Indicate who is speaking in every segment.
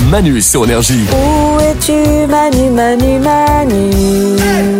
Speaker 1: Manu sur Énergie.
Speaker 2: Où es-tu, Manu, Manu, Manu?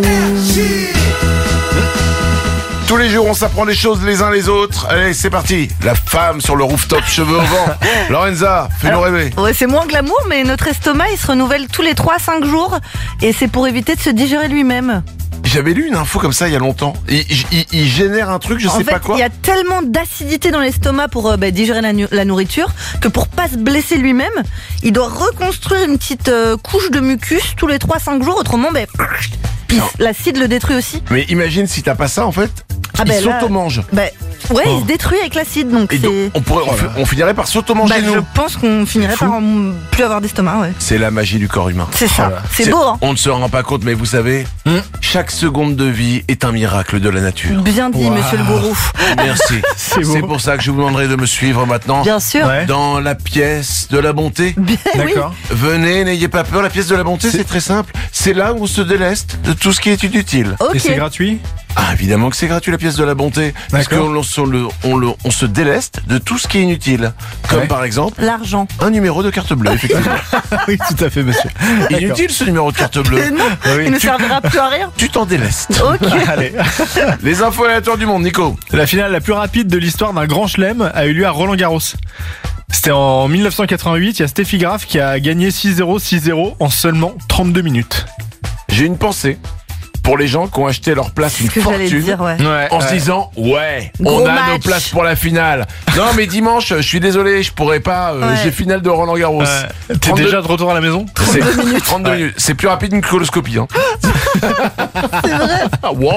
Speaker 3: Tous les jours, on s'apprend des choses les uns les autres. Allez, c'est parti. La femme sur le rooftop, cheveux au vent. Lorenza, fais-nous rêver.
Speaker 4: Ouais, c'est moins glamour, mais notre estomac, il se renouvelle tous les 3-5 jours. Et c'est pour éviter de se digérer lui-même.
Speaker 3: J'avais lu une info comme ça il y a longtemps. Il génère un truc, je sais pas quoi.
Speaker 4: Il y a tellement d'acidité dans l'estomac pour digérer la nourriture que pour pas se blesser lui-même, il doit reconstruire une petite couche de mucus tous les 3-5 jours. Autrement, l'acide le détruit aussi.
Speaker 3: Mais imagine si t'as pas ça en fait. Il s'auto-mange.
Speaker 4: Il se détruit avec l'acide, donc
Speaker 3: Et donc, on finirait par s'auto-manger nous.
Speaker 4: Je pense qu'on finirait par plus avoir d'estomac, ouais.
Speaker 3: C'est la magie du corps humain.
Speaker 4: C'est ça, c'est beau, hein.
Speaker 3: On ne se rend pas compte, mais vous savez, chaque seconde de vie est un miracle de la nature.
Speaker 4: Bien dit, monsieur le gourou.
Speaker 3: Merci. C'est pour ça que je vous demanderai de me suivre maintenant.
Speaker 4: Bien sûr.
Speaker 5: Ouais.
Speaker 3: Dans la pièce de la bonté.
Speaker 5: D'accord.
Speaker 3: Venez, n'ayez pas peur, la pièce de la bonté, c'est très simple. C'est là où on se déleste de tout ce qui est inutile.
Speaker 4: Ok.
Speaker 5: Et c'est gratuit?
Speaker 3: Ah, évidemment que c'est gratuit la pièce de la bonté. Parce qu'on se déleste de tout ce qui est inutile. Comme par exemple
Speaker 4: l'argent.
Speaker 3: un numéro de carte bleue, effectivement.
Speaker 5: Oui, tout à fait, monsieur.
Speaker 3: Inutile ce numéro de carte bleue.
Speaker 4: Non,
Speaker 5: Oui.
Speaker 4: il ne servira plus à rien.
Speaker 3: Tu t'en délestes.
Speaker 4: Ok.
Speaker 5: Allez.
Speaker 3: Les infos aléatoires du monde, Nico.
Speaker 5: La finale la plus rapide de l'histoire d'un grand chelem a eu lieu à Roland-Garros. C'était en 1988, il y a Steffi Graf qui a gagné 6-0, 6-0 en seulement 32 minutes.
Speaker 3: J'ai une pensée pour les gens qui ont acheté leur place une
Speaker 4: Ce que j'allais
Speaker 3: fortune
Speaker 4: dire, ouais.
Speaker 3: en se disant on
Speaker 4: Gros
Speaker 3: a nos
Speaker 4: match.
Speaker 3: places pour la finale. Non mais dimanche, je suis désolé, je pourrais pas. J'ai finale de Roland Garros.
Speaker 5: T'es
Speaker 3: 32
Speaker 5: déjà de retour à la maison?
Speaker 3: C'est 32 minutes. C'est plus rapide qu'une coloscopie. Hein.
Speaker 4: C'est vrai.
Speaker 3: Ah, wow.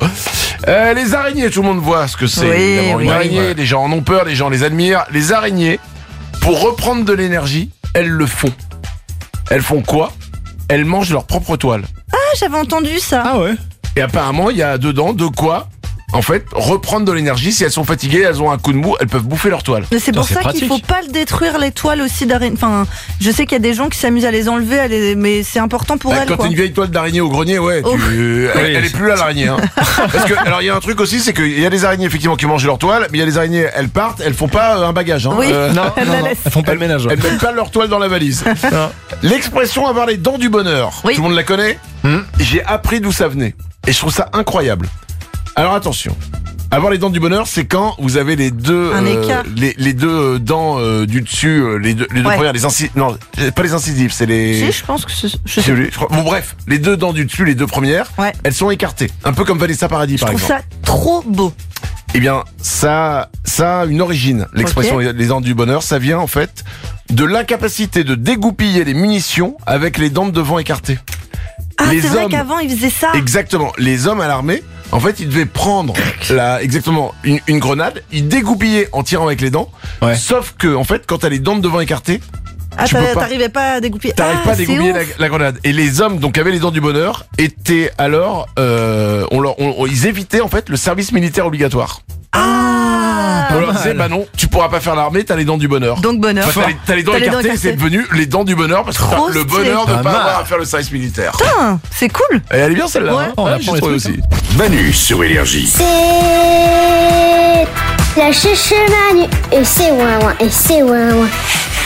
Speaker 3: Les araignées, tout le monde voit ce que c'est.
Speaker 4: Oui,
Speaker 3: évidemment.
Speaker 4: oui.
Speaker 3: Une araignée, les gens en ont peur, les gens les admirent. Les araignées, pour reprendre de l'énergie, elles le font. Elles font quoi? Elles mangent leur propre toile.
Speaker 4: Ah, j'avais entendu ça.
Speaker 5: Ah ouais?
Speaker 3: Et apparemment, il y a dedans de quoi, en fait, reprendre de l'énergie. Si elles sont fatiguées, elles ont un coup de mou, elles peuvent bouffer leur toile.
Speaker 4: Mais c'est pour
Speaker 5: c'est
Speaker 4: ça qu'il
Speaker 5: pratique.
Speaker 4: faut pas le détruire, les toiles aussi d'araignée. Enfin, je sais qu'il y a des gens qui s'amusent à les enlever, mais c'est important pour elles,
Speaker 3: Quand
Speaker 4: quoi.
Speaker 3: t'as une vieille toile d'araignée au grenier, elle est plus là, l'araignée. Hein. Parce que, alors, il y a un truc aussi, c'est qu'il y a des araignées, effectivement, qui mangent leur toile, mais il y a des araignées, elles partent, elles font pas un bagage. Hein.
Speaker 4: Oui.
Speaker 5: Non,
Speaker 4: Elles la laissent.
Speaker 5: elles font pas le ménage.
Speaker 3: Elles mettent pas leur toile dans la valise. L'expression avoir les dents du bonheur,
Speaker 4: Oui.
Speaker 3: tout le monde la connaît. J'ai appris d'où ça venait. Et je trouve ça incroyable. Alors attention. Avoir les dents du bonheur, c'est quand vous avez les deux
Speaker 4: Un écart.
Speaker 3: les deux dents du dessus, les deux premières, les incisives. Non, pas les incisives, c'est les.
Speaker 4: Si, je pense que je
Speaker 3: Je
Speaker 4: sais.
Speaker 3: crois. Bon bref, les deux dents du dessus, les deux premières,
Speaker 4: Ouais.
Speaker 3: elles sont écartées, un peu comme Vanessa Paradis
Speaker 4: Je
Speaker 3: par
Speaker 4: trouve
Speaker 3: exemple.
Speaker 4: ça trop beau.
Speaker 3: Eh bien, ça a une origine. L'expression les dents du bonheur, ça vient en fait de l'incapacité de dégoupiller les munitions avec les dents de devant écartées.
Speaker 4: Ah,
Speaker 3: Les
Speaker 4: c'est vrai
Speaker 3: hommes-
Speaker 4: qu'avant, ils faisaient ça.
Speaker 3: Exactement. Les hommes à l'armée, en fait, ils devaient prendre une grenade, ils dégoupillaient en tirant avec les dents.
Speaker 5: Ouais.
Speaker 3: Sauf que, en fait, quand t'as les dents de devant écartées,
Speaker 4: Ah,
Speaker 3: tu peux pas.
Speaker 4: t'arrivais pas à dégoupiller.
Speaker 3: T'arrives pas à
Speaker 4: c'est
Speaker 3: dégoupiller
Speaker 4: ouf.
Speaker 3: la grenade. Et les hommes, donc, qui avaient les dents du bonheur, étaient alors, ils évitaient, en fait, le service militaire obligatoire. On leur disait, bah non, tu pourras pas faire l'armée, t'as les dents du bonheur.
Speaker 4: Donc bonheur.
Speaker 3: Enfin, t'as les dents écartées, et c'est devenu les dents du bonheur parce que
Speaker 4: Trop
Speaker 3: t'as le
Speaker 4: stylé.
Speaker 3: bonheur de
Speaker 5: Pas
Speaker 3: pas
Speaker 5: mal.
Speaker 3: avoir à faire le service militaire.
Speaker 4: Putain, c'est cool.
Speaker 3: Et elle est bien celle-là.
Speaker 4: Ouais.
Speaker 3: Hein.
Speaker 5: On apprend
Speaker 3: j'ai
Speaker 5: des
Speaker 3: trouvé
Speaker 5: trucs,
Speaker 3: aussi.
Speaker 1: Manu sur Énergie.
Speaker 6: C'est la cherche Manu et c'est ouin ouin et c'est ouin ouin.